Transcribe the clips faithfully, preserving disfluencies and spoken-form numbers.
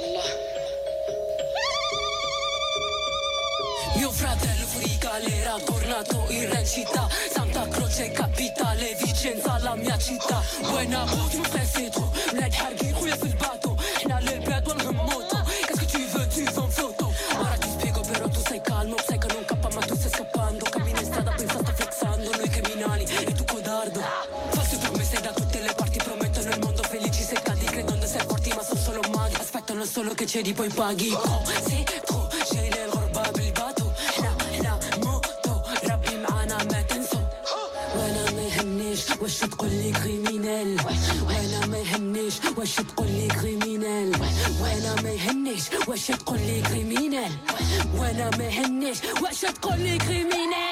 Allah. Mio fratello fuori galera, tornato in recita. Santa Croce capitale, Vicenza la mia città. Buena bout, mon frère c'est trop. Mlad hargi, خويا في الباطو. احنا للبلاد والغموطو. Qu'est-ce que tu veux, tu fais photo. Ora ti spiego però tu sei calmo. Sai che non cappa ma tu stai scappando. Cammini in strada, pensa sta flexando. Noi criminali e tu codardo. False promesse da tutte le parti. Promettono il mondo felici se cadi. Credono di essere forti ma sono solo maghi. Aspettano solo che cedi poi paghi. Oh, c'est trop, j'ai les l'orba بالباطو. واش تقول لي كريمينال وانا ما يهمنيش واش تقول لي كريمينال وانا ما يهمنيش واش تقول لي كريمينال وانا ما يهمنيش واش تقول لي كريمينال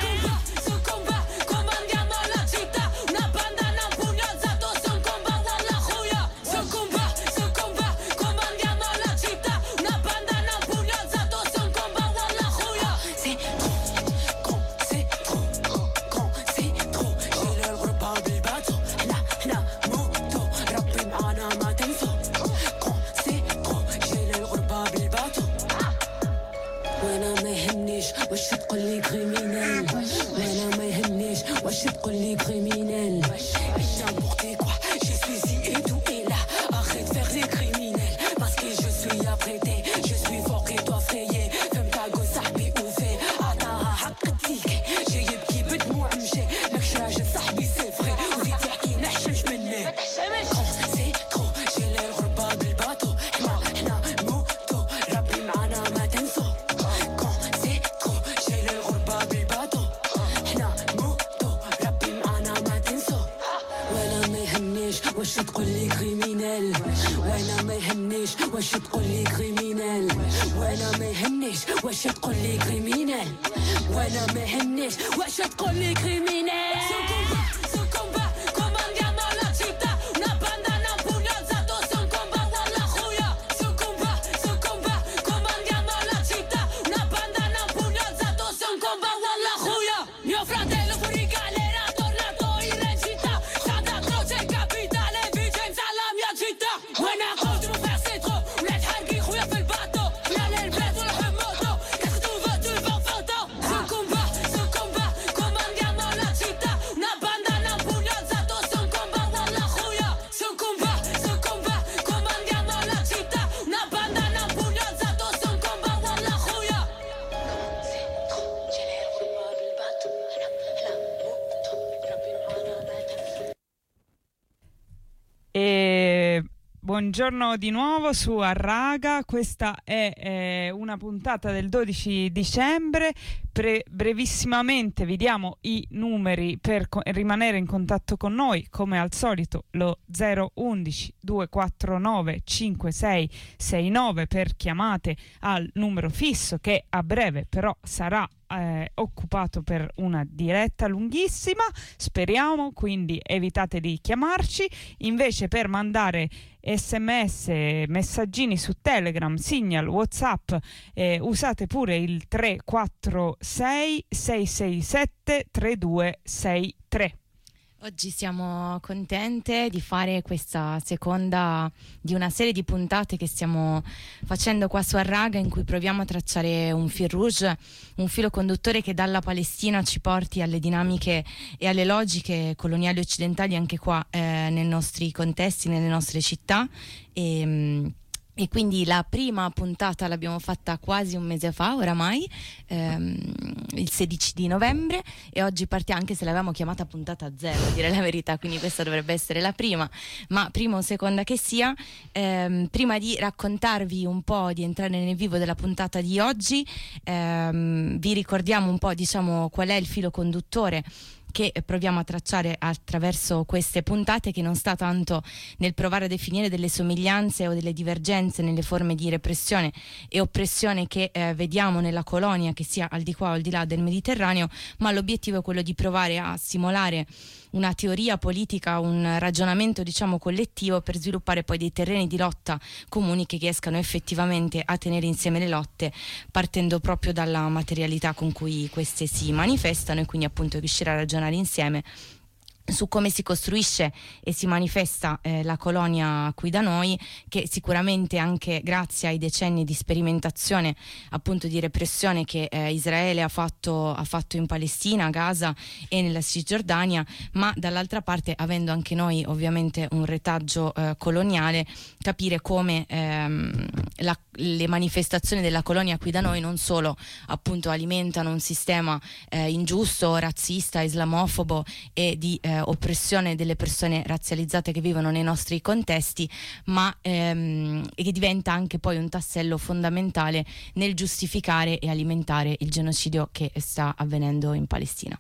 واش تقول لي كريمينال وانا ما يهمنيش واش تقول لي كريمينال انا بوقتي كوا je suis ici et tout est là arrête de faire des criminels parce que je suis apprêté je suis fort et toi frayé فهمت صاحبي وفي عطاها حق فيك جاي يبكي بدموع مشي ماكش راجل صاحبي سي فري وزيد يحكي نحشمش مني سي ترو جي الغربة بالباطو حنا حنا موتو ربي معانا ما تنسو واش تقول لي كريمينال وانا ما يهمنيش واش تقول لي كريمينال وانا ما يهمنيش واش تقول لي كريمينال وانا ما يهمنيش واش تقول لي كريمينال Buongiorno di nuovo su Arraga, questa è eh, una puntata del dodici dicembre. Pre- brevissimamente vi diamo i numeri per co- rimanere in contatto con noi, come al solito lo zero undici duecentoquarantanove cinquantasei sessantanove per chiamate al numero fisso che a breve però sarà Eh, occupato per una diretta lunghissima, speriamo, quindi evitate di chiamarci. Invece per mandare sms, messaggini su Telegram, Signal, WhatsApp, eh, usate pure il tre quattro sei sei sei sette tre due sei tre. Oggi siamo contente di fare questa seconda di una serie di puntate che stiamo facendo qua su Arraga, in cui proviamo a tracciare un fil rouge, un filo conduttore che dalla Palestina ci porti alle dinamiche e alle logiche coloniali occidentali anche qua eh, nei nostri contesti, nelle nostre città. E, E quindi la prima puntata l'abbiamo fatta quasi un mese fa oramai, ehm, il sedici di novembre, e oggi partiamo, anche se l'avevamo chiamata puntata zero, a dire la verità, quindi questa dovrebbe essere la prima, ma prima o seconda che sia. Ehm, prima di raccontarvi un po', di entrare nel vivo della puntata di oggi, ehm, vi ricordiamo un po', diciamo, qual è il filo conduttore che proviamo a tracciare attraverso queste puntate, che non sta tanto nel provare a definire delle somiglianze o delle divergenze nelle forme di repressione e oppressione che eh, vediamo nella colonia, che sia al di qua o al di là del Mediterraneo, ma l'obiettivo è quello di provare a simulare una teoria politica, un ragionamento, diciamo, collettivo, per sviluppare poi dei terreni di lotta comuni che riescano effettivamente a tenere insieme le lotte, partendo proprio dalla materialità con cui queste si manifestano, e quindi appunto riuscire a ragionare insieme su come si costruisce e si manifesta eh, la colonia qui da noi, che sicuramente anche grazie ai decenni di sperimentazione, appunto di repressione che eh, Israele ha fatto, ha fatto in Palestina, a Gaza e nella Cisgiordania, ma dall'altra parte avendo anche noi ovviamente un retaggio eh, coloniale, capire come ehm, la, le manifestazioni della colonia qui da noi non solo appunto alimentano un sistema eh, ingiusto, razzista, islamofobo e di eh, oppressione delle persone razzializzate che vivono nei nostri contesti, ma ehm, che diventa anche poi un tassello fondamentale nel giustificare e alimentare il genocidio che sta avvenendo in Palestina.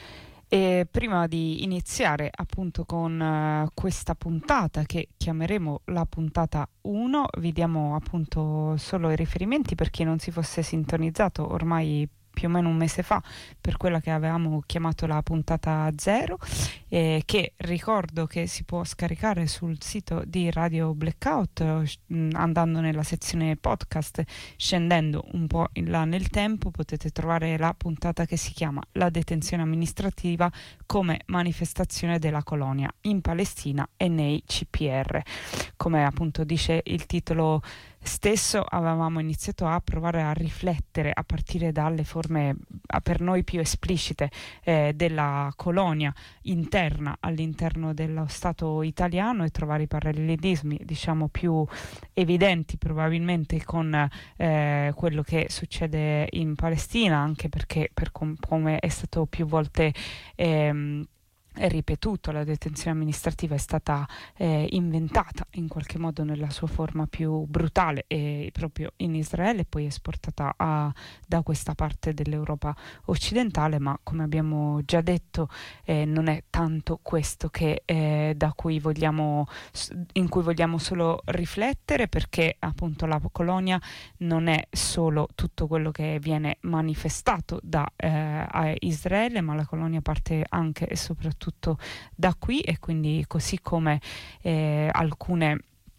E prima di iniziare appunto con uh, questa puntata che chiameremo la puntata uno, vi diamo appunto solo i riferimenti per chi non si fosse sintonizzato ormai più o meno un mese fa per quella che avevamo chiamato la puntata zero, eh, che ricordo che si può scaricare sul sito di Radio Blackout eh, andando nella sezione podcast, scendendo un po' in là nel tempo potete trovare la puntata che si chiama La detenzione amministrativa come manifestazione della colonia in Palestina e nei C P R. Come appunto dice il titolo stesso, avevamo iniziato a provare a riflettere a partire dalle forme per noi più esplicite eh, della colonia interna all'interno dello Stato italiano e trovare i parallelismi diciamo più evidenti probabilmente con eh, quello che succede in Palestina, anche perché per com- come è stato più volte ehm, è ripetuto, la detenzione amministrativa è stata eh, inventata in qualche modo nella sua forma più brutale e proprio in Israele, poi esportata a, da questa parte dell'Europa occidentale, ma come abbiamo già detto eh, non è tanto questo che eh, da cui vogliamo in cui vogliamo solo riflettere, perché appunto la colonia non è solo tutto quello che viene manifestato da eh, Israele, ma la colonia parte anche e soprattutto da qui, e quindi così come eh, alcune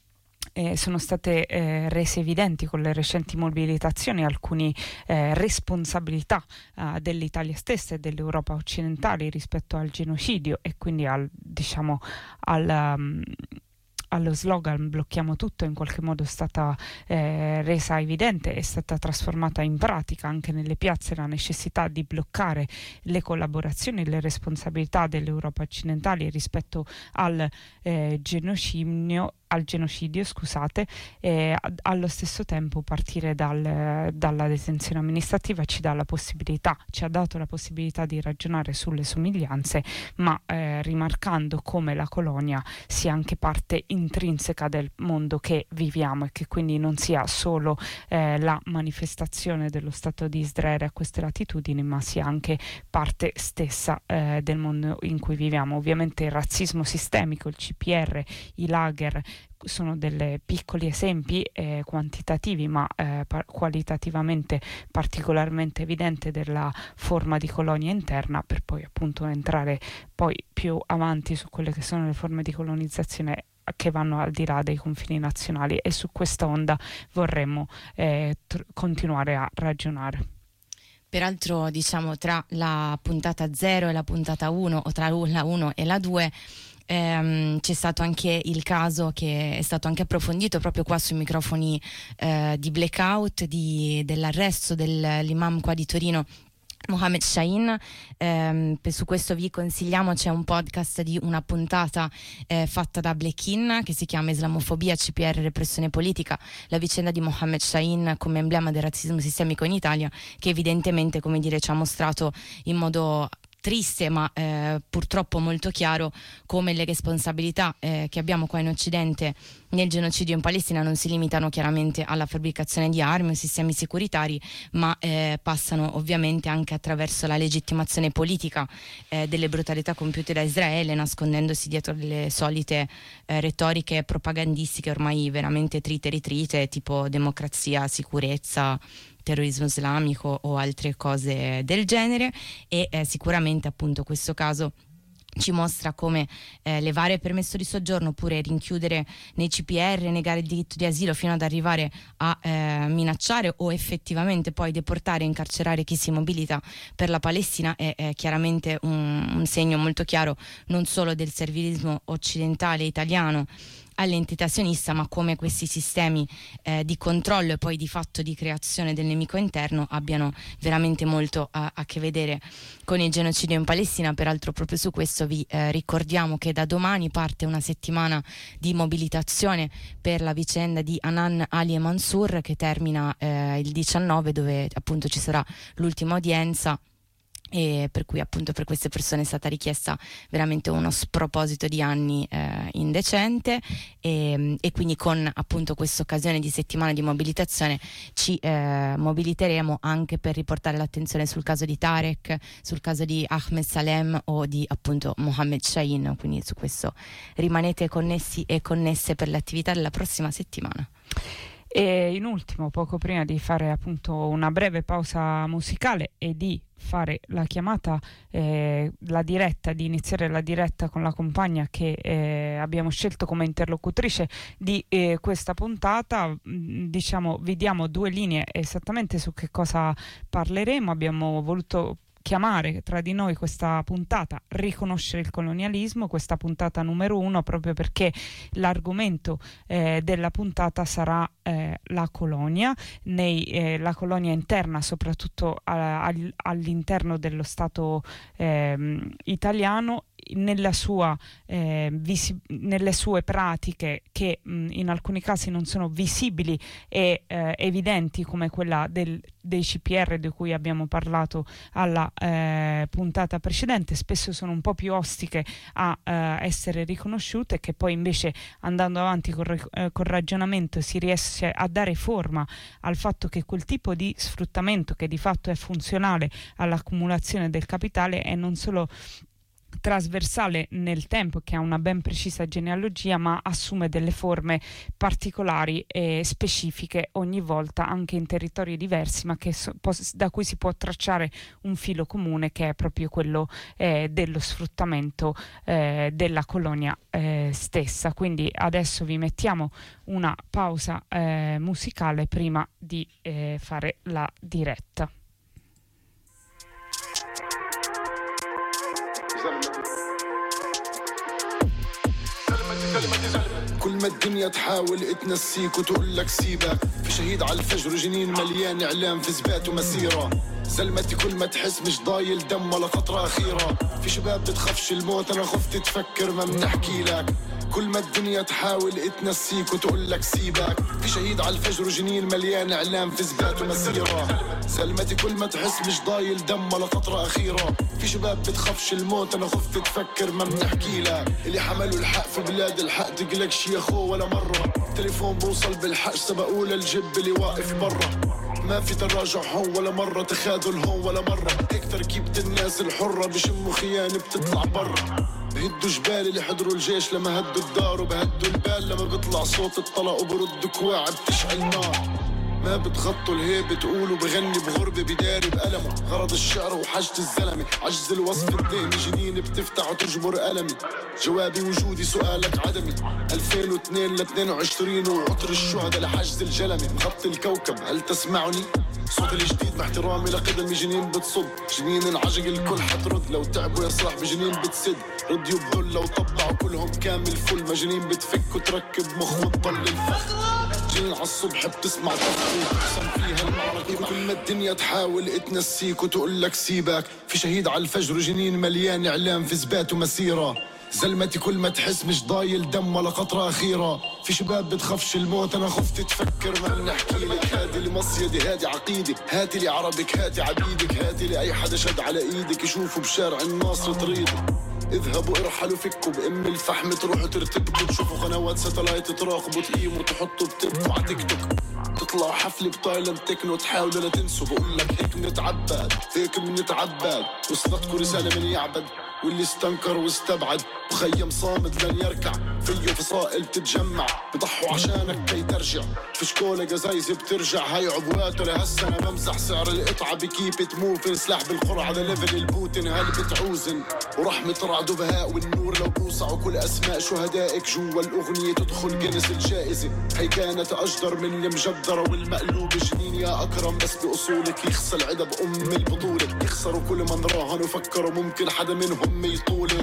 eh, sono state eh, rese evidenti con le recenti mobilitazioni alcune eh, responsabilità eh, dell'Italia stessa e dell'Europa occidentale rispetto al genocidio e quindi al diciamo al um, allo slogan blocchiamo tutto, in qualche modo è stata eh, resa evidente, è stata trasformata in pratica anche nelle piazze la necessità di bloccare le collaborazioni e le responsabilità dell'Europa occidentale rispetto al eh, genocidio al genocidio, scusate, e allo stesso tempo partire dal, dalla detenzione amministrativa ci dà la possibilità, ci ha dato la possibilità di ragionare sulle somiglianze, ma eh, rimarcando come la colonia sia anche parte intrinseca del mondo che viviamo e che quindi non sia solo eh, la manifestazione dello Stato di Israele a queste latitudini, ma sia anche parte stessa eh, del mondo in cui viviamo. Ovviamente il razzismo sistemico, il C P R, i lager sono dei piccoli esempi eh, quantitativi ma eh, par- qualitativamente particolarmente evidente della forma di colonia interna, per poi appunto entrare poi più avanti su quelle che sono le forme di colonizzazione che vanno al di là dei confini nazionali, e su questa onda vorremmo eh, tr- continuare a ragionare. Peraltro, diciamo, tra la puntata zero e la puntata uno, o tra la uno e la due, ehm, c'è stato anche il caso che è stato anche approfondito proprio qua sui microfoni eh, di Blackout, di, dell'arresto dell'imam qua di Torino, Mohammed Shaheen. ehm, su questo vi consigliamo, c'è un podcast di una puntata eh, fatta da Blekin che si chiama Islamofobia, C P R, repressione politica, la vicenda di Mohammed Shaheen come emblema del razzismo sistemico in Italia, che evidentemente, come dire, ci ha mostrato in modo triste ma eh, purtroppo molto chiaro come le responsabilità eh, che abbiamo qua in Occidente nel genocidio in Palestina non si limitano chiaramente alla fabbricazione di armi o sistemi securitari, ma eh, passano ovviamente anche attraverso la legittimazione politica eh, delle brutalità compiute da Israele, nascondendosi dietro le solite eh, retoriche propagandistiche ormai veramente trite e ritrite, tipo democrazia, sicurezza, terrorismo islamico o altre cose del genere. E eh, sicuramente appunto questo caso ci mostra come eh, levare il permesso di soggiorno oppure rinchiudere nei C P R, negare il diritto di asilo fino ad arrivare a eh, minacciare o effettivamente poi deportare e incarcerare chi si mobilita per la Palestina è, è chiaramente un, un segno molto chiaro non solo del servilismo occidentale italiano all'entità sionista, ma come questi sistemi eh, di controllo e poi di fatto di creazione del nemico interno abbiano veramente molto a, a che vedere con il genocidio in Palestina. Peraltro proprio su questo vi eh, ricordiamo che da domani parte una settimana di mobilitazione per la vicenda di Hanan Ali e Mansour, che termina eh, il diciannove, dove appunto ci sarà l'ultima udienza, e per cui appunto per queste persone è stata richiesta veramente uno sproposito di anni eh, indecente e, e quindi con appunto questa occasione di settimana di mobilitazione ci eh, mobiliteremo anche per riportare l'attenzione sul caso di Tarek, sul caso di Ahmed Salem o di appunto Mohammed Shaheen, quindi su questo rimanete connessi e connesse per le attività della prossima settimana. E in ultimo, poco prima di fare appunto una breve pausa musicale e di fare la chiamata, eh, la diretta, di iniziare la diretta con la compagna che eh, abbiamo scelto come interlocutrice di eh, questa puntata, mh, diciamo vi diamo due linee esattamente su che cosa parleremo. Abbiamo voluto chiamare tra di noi questa puntata Riconoscere il colonialismo, questa puntata numero uno, proprio perché l'argomento eh, della puntata sarà eh, la colonia, nei, eh, la colonia interna, soprattutto a, a, all'interno dello Stato eh, italiano, nella sua, eh, visi- nelle sue pratiche che mh, in alcuni casi non sono visibili e eh, evidenti, come quella del, dei C P R di cui abbiamo parlato alla eh, puntata precedente. Spesso sono un po' più ostiche a eh, essere riconosciute, che poi invece andando avanti col, eh, col ragionamento si riesce a dare forma al fatto che quel tipo di sfruttamento, che di fatto è funzionale all'accumulazione del capitale, è non solo trasversale nel tempo, che ha una ben precisa genealogia, ma assume delle forme particolari e specifiche ogni volta, anche in territori diversi, ma che so, pos- da cui si può tracciare un filo comune, che è proprio quello eh, dello sfruttamento eh, della colonia eh, stessa. Quindi adesso vi mettiamo una pausa eh, musicale prima di eh, fare la diretta. كل ما الدنيا تحاول تنسيك وتقول لك سيبك، في شهيد على الفجر جنين مليان اعلام في ثبات ومسيره. زلمتي كل ما تحس مش ضايل دم ولا خطره اخيره، في شباب بتخافش الموت انا خفت تفكر ما بنحكي لك. كل ما الدنيا تحاول تنسيك وتقول لك سيبك، في شهيد على الفجر جنين مليان اعلام في ثبات ومسيره. زلمتي كل ما تحس مش ضايل دم ولا خطره اخيره، في شباب بتخافش الموت انا خفت تفكر ما بنحكي لك. اللي حملوا الحق في بلاد الحق تقلقش يا اخو ولا مره، تليفون بوصل بالحق سبقوا للجب اللي واقف برا. ما في تراجع هون ولا مرة، تخاذل هون ولا مرة، هيك تركيبة الناس الحرة بشموا خيانة بتطلع برا. بهدوا جبال اللي حضروا الجيش لما هدوا الدار، وبهدوا البال لما بيطلع صوت الطلق وبردوا كواع بتشعل نار. ما بتغطوا الهيب بتقولوا بغني بغربة بداري بألمه، غرض الشعر وحاجة الزلمة عجز الوصف الدين جنين بتفتح وتجبر ألمي. جوابي وجودي سؤالك عدمي، ألفين واثنين ل اثنين وعشرين وعطر الشهداء لحجز الجلمة مغطي الكوكب. هل تسمعني؟ صوت الجديد مع احترامي لقدمي جنين بتصد، جنين العجق الكل حترد، لو تعبوا يا صاحبي جنين بتسد، رديوا بذل لو طبعوا كلهم كامل فل، ما جنين بتفك وتركب مخ وتضل الفخ. جنين عالصبح بتسمع تفكير تقسم فيها المعركة. كل ما الدنيا تحاول تنسيك وتقول لك سيبك، في شهيد على الفجر جنين مليان اعلام في ثبات ومسيره. زلمتي كل ما تحس مش ضايل دم ولا قطرة أخيرة، في شباب بتخافش الموت أنا خفت تفكر ما بنحكي لك. هادي لمصيدي هادي عقيدي، هاتي لي عربك هاتي عبيدك، هاتي لي أي حدا شد على إيدك يشوفوا بشارع الناصر طريدي. اذهبوا ارحلوا فكوا بأم الفحم تروحوا ترتبكوا، تشوفوا قنوات ساتلايت تراقبوا تقيموا تحطوا بتبكوا على تيك توك، تطلعوا حفلة بتايلاند تكنو تحاولوا لا تنسوا. بقول لك هيك بنتعبد هيك بنتعبد، وصلتكوا رسالة من يعبد واللي استنكر واستبعد، مخيم صامد لن يركع فيه فصائل بتتجمع، بضحوا عشانك كي ترجع، في شكولة جزايز بترجع. هاي عبواته لهسه انا بمزح سعر القطعة بكيبة موفن، سلاح بالقرعة لليفل البوتين هل بتعوزن. ورحمة رعد وبهاء والنور لو بوصعوا كل أسماء شهدائك جوا الأغنية تدخل جنس الجائزة. هي كانت أجدر من المجدرة والمقلوب جنين يا أكرم، بس بأصولك يخسى العدب أم البطولة. يخسروا كل من راهن وفكروا ممكن حدا منهم يطولة.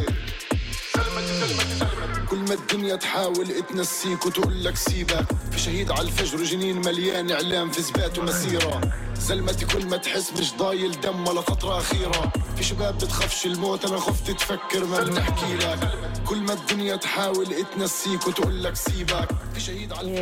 كل ما الدنيا تحاول تنسيك وتقول لك سيبك، في شهيد على الفجر وجنين مليان إعلام في زبات ومسيرة. زلمتي كل ما تحس مش ضايل دم ولا قطرة أخيرة. في شباب بتخافش الموت، أنا خفت تفكر ما بنحكي لك. كل ما الدنيا تحاول تنسيك وتقول لك سيبك، في شهيد على